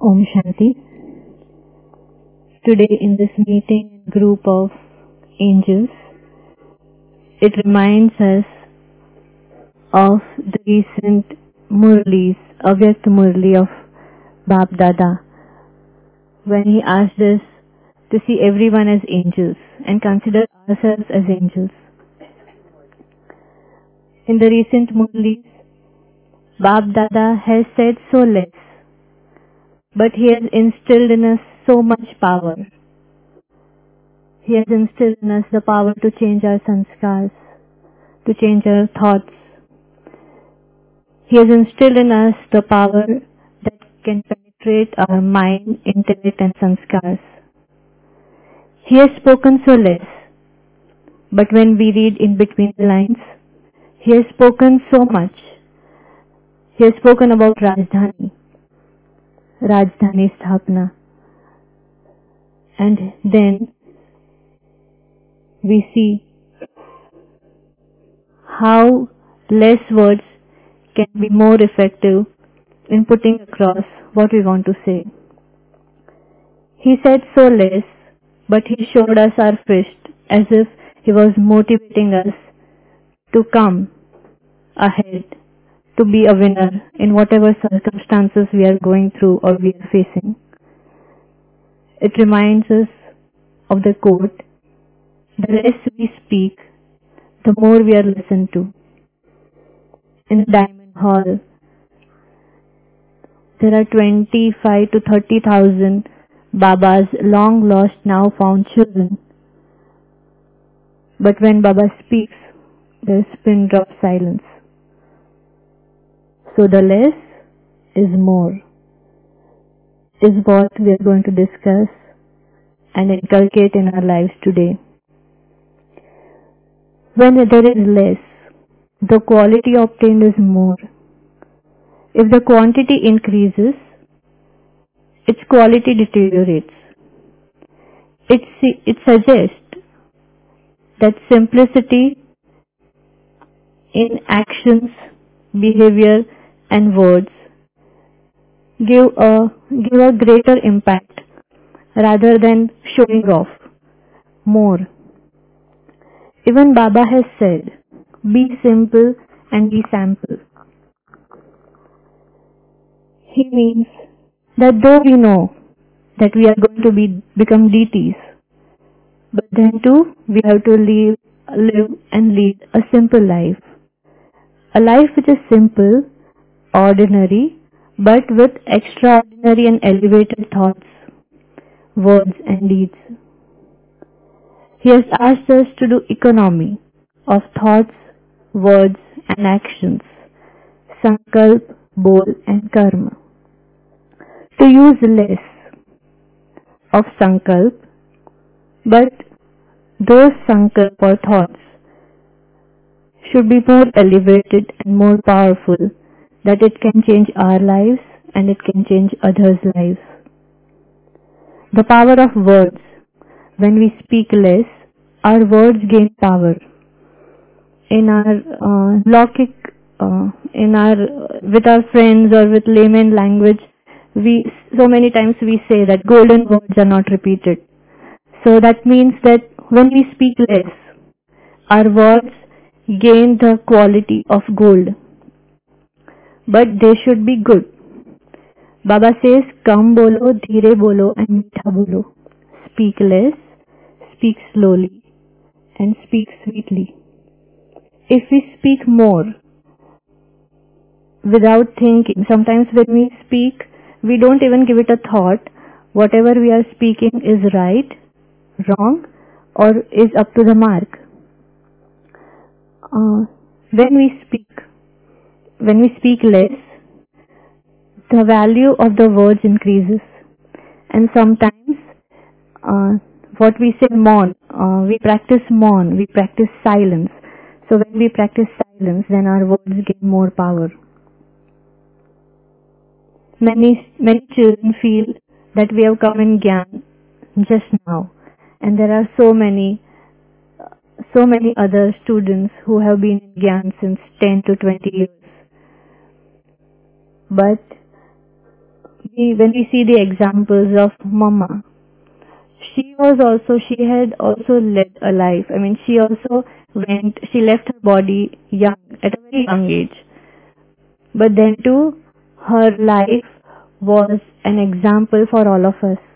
Om Shanti. Today in this meeting group of angels, it reminds us of the recent Murlis, Avyakt Murli of Bap Dada, when he asked us to see everyone as angels and consider ourselves as angels. In the recent Murlis, Bap Dada has said so less, but he has instilled in us so much power. He has instilled in us the power to change our sanskars, to change our thoughts. He has instilled in us the power that can penetrate our mind, intellect and sanskars. He has spoken so less, but when we read in between the lines, he has spoken so much. He has spoken about Rajdhani Sthapana. And then we see how less words can be more effective in putting across what we want to say. He said so less, but he showed us our fist as if he was motivating us to come ahead, to be a winner in whatever circumstances we are going through or we are facing. It reminds us of the quote, the less we speak, the more we are listened to. In the Diamond Hall, there are 25 to 30,000 Baba's long lost, now found children. But when Baba speaks, there is pin drop silence. So the less is more is what we are going to discuss and inculcate in our lives today. When there is less, the quality obtained is more. If the quantity increases, its quality deteriorates. It suggests that simplicity in actions, behavior and words give a greater impact rather than showing off more. Even Baba has said, be simple and be sample. He means that though we know that we are going to become deities, but then too we have to live and lead a simple life. A life which is simple, ordinary, but with extraordinary and elevated thoughts, words and deeds. He has asked us to do economy of thoughts, words and actions, sankalp, bol and karma. To use less of sankalp, but those sankalp or thoughts should be more elevated and more powerful, that it can change our lives and it can change others' lives. The power of words. When we speak less, our words gain power. In our with our friends or with layman language, so many times we say that golden words are not repeated. So that means that when we speak less, our words gain the quality of gold. But they should be good. Baba says, kam bolo, dheere bolo and meetha bolo. Speak less, speak slowly and speak sweetly. If we speak more without thinking, sometimes when we speak, we don't even give it a thought. Whatever we are speaking is right, wrong or is up to the mark. When we speak less, the value of the words increases. And sometimes what we say maun, we practice maun, we practice silence. So when we practice silence, then our words gain more power. Many children feel that we have come in Gyan just now, and there are so many other students who have been in Gyan since 10 to 20 years. But when we see the examples of Mama, she had also led a life. I mean, she left her body young, at a very young age. But then too, her life was an example for all of us.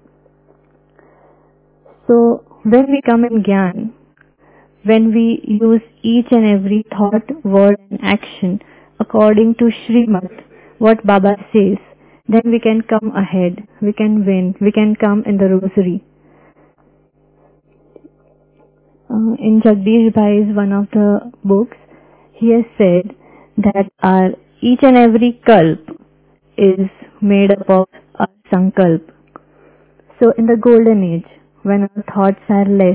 So, when we come in Gyan, when we use each and every thought, word and action according to Srimad, what Baba says, then we can come ahead, we can win, we can come in the rosary. In Jagdish Bhai's one of the books, he has said that each and every kalp is made up of a sankalp. So in the golden age, when our thoughts are less,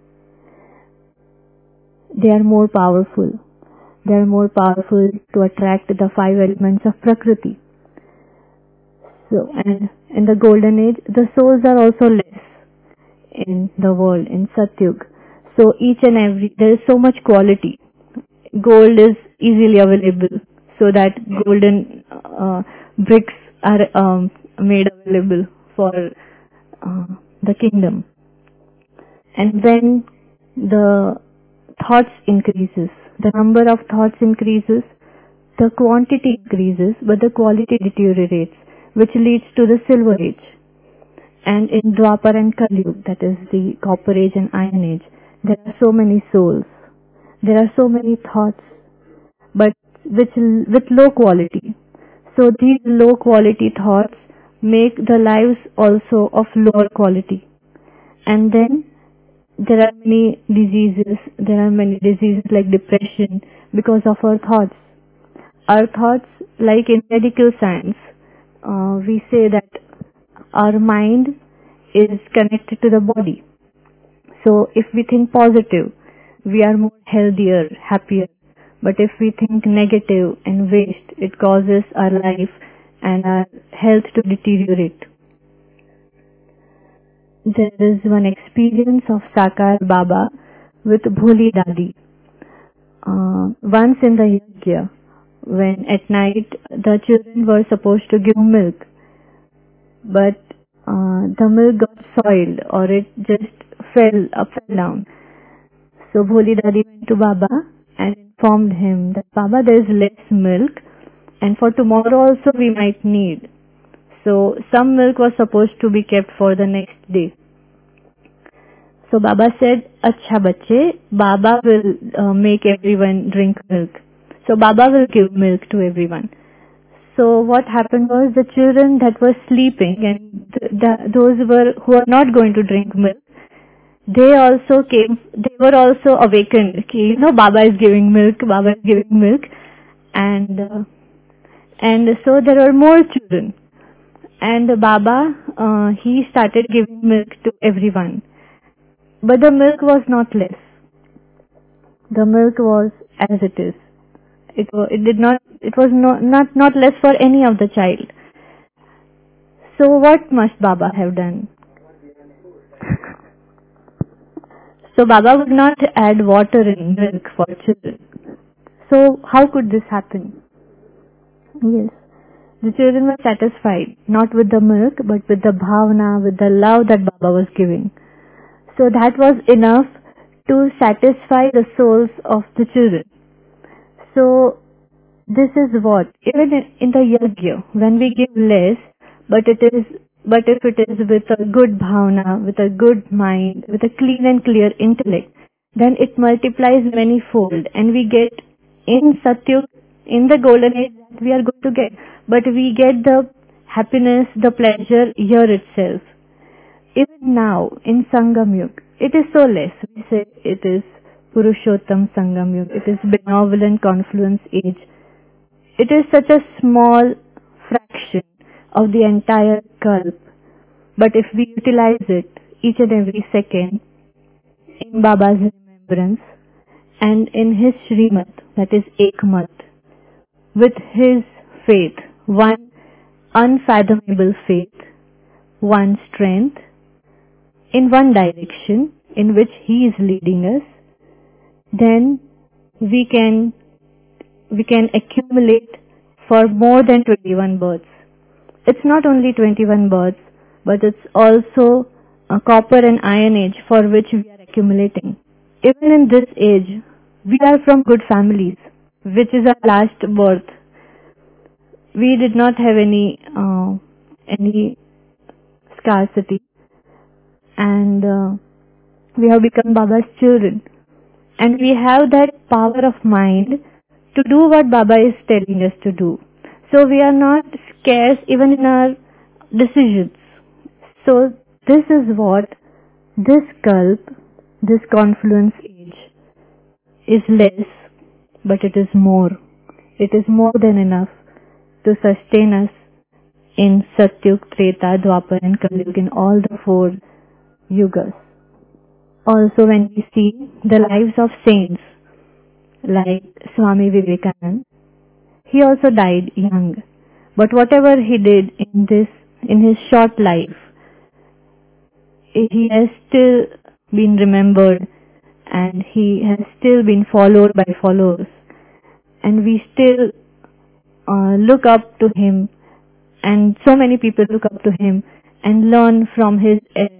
they are more powerful. They are more powerful to attract the 5 elements of Prakriti. So, and in the golden age, the souls are also less in the world, in Satyug. So there is so much quality. Gold is easily available, so that golden bricks are made available for the kingdom. And when the thoughts increases, the number of thoughts increases, the quantity increases, but the quality deteriorates, which leads to the silver age. And in Dwapar and Kalyug, that is the copper age and iron age, there are so many souls, there are so many thoughts, but with low quality. So these low quality thoughts make the lives also of lower quality. And then there are many diseases like depression because of our thoughts. Our thoughts, like in medical science, we say that our mind is connected to the body. So if we think positive, we are more healthier, happier. But if we think negative and waste, it causes our life and our health to deteriorate. There is one experience of Sakar Baba with Bholi Dadi. Once in the Yajna, when at night the children were supposed to give milk, but the milk got soiled, or it just fell down. So Bholi Dadi went to Baba and informed him that, Baba, there is less milk, and for tomorrow also we might need. So some milk was supposed to be kept for the next day. So Baba said, Acha bache, Baba will make everyone drink milk. So Baba will give milk to everyone. So what happened was, the children that were sleeping and those who are not going to drink milk, they were also awakened. Baba is giving milk, and so there were more children. And Baba, he started giving milk to everyone. But the milk was not less. The milk was as it is. It was not less for any of the child. So what must Baba have done? So Baba would not add water in milk for children. So how could this happen? Yes, the children were satisfied, not with the milk, but with the bhavana, with the love that Baba was giving. So that was enough to satisfy the souls of the children. So this is what, even in the yajna, when we give less, but if it is with a good bhavana, with a good mind, with a clean and clear intellect, then it multiplies manyfold, and we get in Satyug, in the golden age, that we are going to get, but we get the happiness, the pleasure here itself. Even now, in Sangam Yuga, it is so less. We say it is Purushottam Sangam Yuga, it is benevolent confluence age. It is such a small fraction of the entire kalp. But if we utilize it each and every second in Baba's remembrance and in his Srimad, that is Ekmat, with his faith, one unfathomable faith, one strength, in one direction in which he is leading us, then we can accumulate for more than 21 births. it's not only 21 births, but it's also a copper and iron age for which we are accumulating. Even in this age, we are from good families, which is our last birth. We did not have any scarcity, and we have become Baba's children, and we have that power of mind to do what Baba is telling us to do. So we are not scarce even in our decisions. So this is what this Kalp, this confluence age, is less, but it is more. It is more than enough to sustain us in Satyug, Treta, Dwapar and Kalyug, in all the 4 yugas. Also, when we see the lives of saints like Swami Vivekananda, he also died young. But whatever he did in his short life, he has still been remembered, and he has still been followed by followers. And we still look up to him, and so many people look up to him and learn from his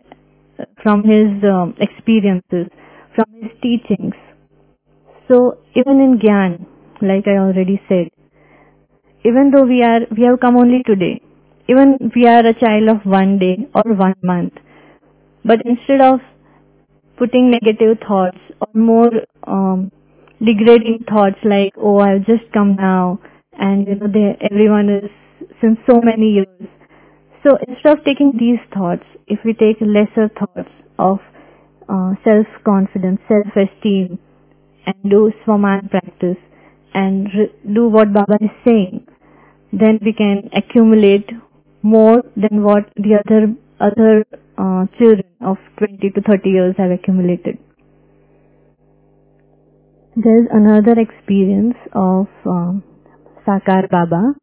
experiences, from his teachings. So even in Gyan, like I already said, even though we have come only today, even we are a child of 1 day or 1 month, but instead of putting negative thoughts or more degrading thoughts like, oh, I've just come now, and everyone is since so many years. So instead of taking these thoughts, if we take lesser thoughts of self-confidence, self-esteem, and do Swaman practice, and do what Baba is saying, then we can accumulate more than what the other children of 20 to 30 years have accumulated. There's another experience of Sakar Baba.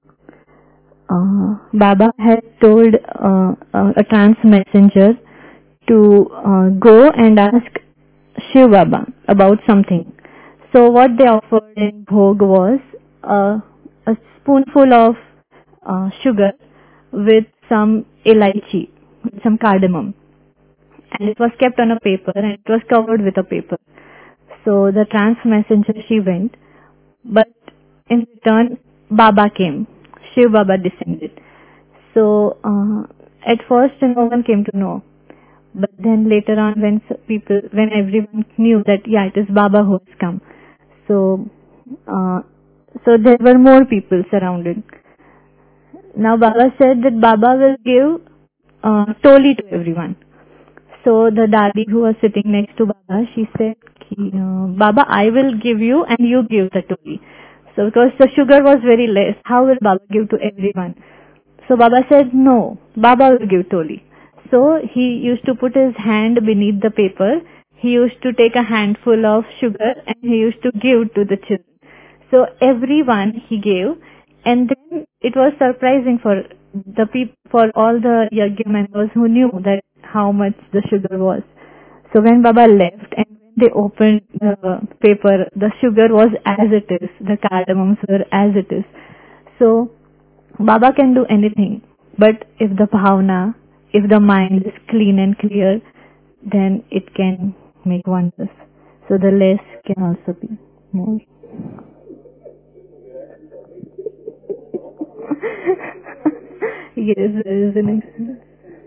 Baba had told a trance messenger to go and ask Shiv Baba about something. So what they offered in Bhog was a spoonful of sugar with some elaichi, with some cardamom, and it was kept on a paper, and it was covered with a paper. So the trance messenger, she went, but in return Baba came. Shiv Baba descended. So at first no one came to know, but then later on when everyone knew that it is Baba who has come, so there were more people surrounded. Now Baba said that Baba will give toli to everyone. So the Dadi who was sitting next to Baba, she said, Baba, I will give you and you give the toli. So because the sugar was very less, how will Baba give to everyone? So Baba said, no, Baba will give toli. So he used to put his hand beneath the paper. He used to take a handful of sugar and he used to give to the children. So everyone he gave, and then it was surprising for all the Yagya members who knew that how much the sugar was. So when Baba left and when they opened the paper, the sugar was as it is, the cardamoms were as it is. So Baba can do anything, but if the bhavna, if the mind is clean and clear, then it can make wonders. So the less can also be more. Yes, there is an excellent.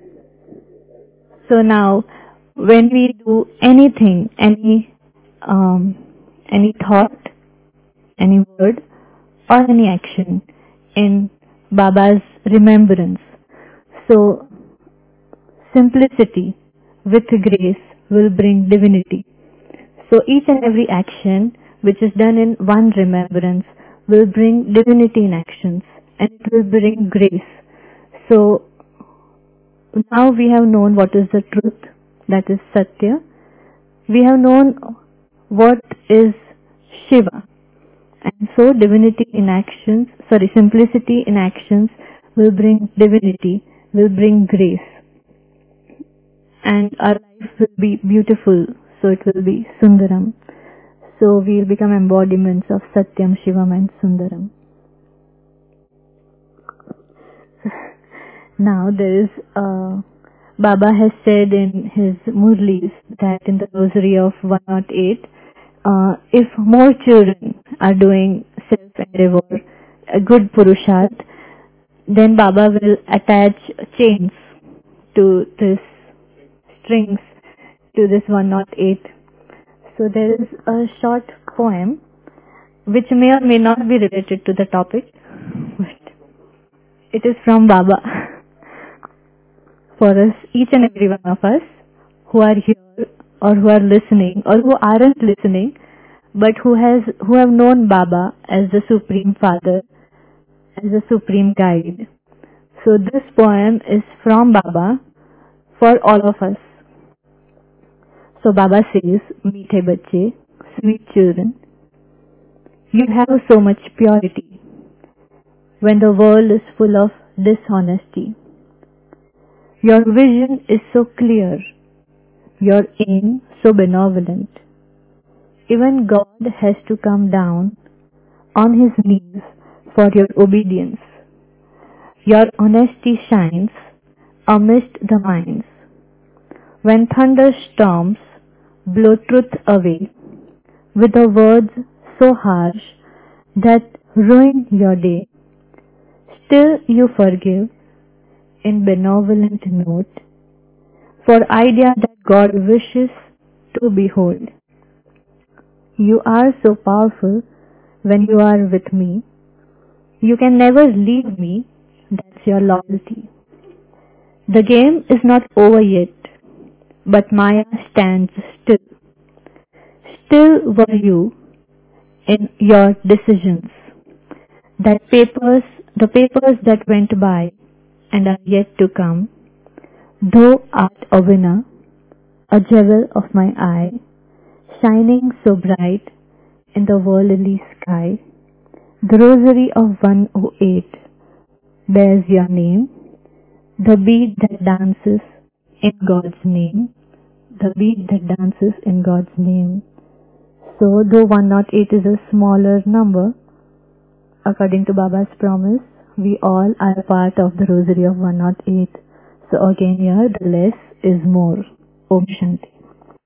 So now, when we do anything, any thought, any word, or any action in Baba's remembrance, so simplicity with grace will bring divinity. So each and every action which is done in one remembrance will bring divinity in actions, and it will bring grace. So now we have known what is the truth, that is Satya. We have known what is Shiva. And so simplicity in actions will bring divinity, will bring grace. And our life will be beautiful, so it will be Sundaram. So we will become embodiments of Satyam, Shivam and Sundaram. Now there is Baba has said in his Murlis that in the Rosary of 108, if more children are doing self-endeavor, a good Purusharth, then Baba will attach chains to this strings to this 108. So there is a short poem which may or may not be related to the topic, but it is from Baba for us, each and every one of us who are here or who are listening or who aren't listening, but who have known Baba as the Supreme Father, as the Supreme Guide. So this poem is from Baba for all of us. So Baba says, "Meethe bacche, sweet children, you have so much purity when the world is full of dishonesty. Your vision is so clear, your aim so benevolent. Even God has to come down on his knees for your obedience. Your honesty shines amidst the minds. When thunderstorms blow truth away with the words so harsh that ruin your day, still you forgive in benevolent note for idea that God wishes to behold. You are so powerful when you are with me. You can never leave me, that's your loyalty. The game is not over yet, but Maya stands still. Still were you in your decisions. The papers that went by and are yet to come. Thou art a winner, a jewel of my eye, shining so bright in the worldly sky. The Rosary of 108 bears your name, the beat that dances in God's name, the beat that dances in God's name. So though 108 is a smaller number, according to Baba's promise, we all are a part of the Rosary of 108. So again here, the less is more. Om Shanti.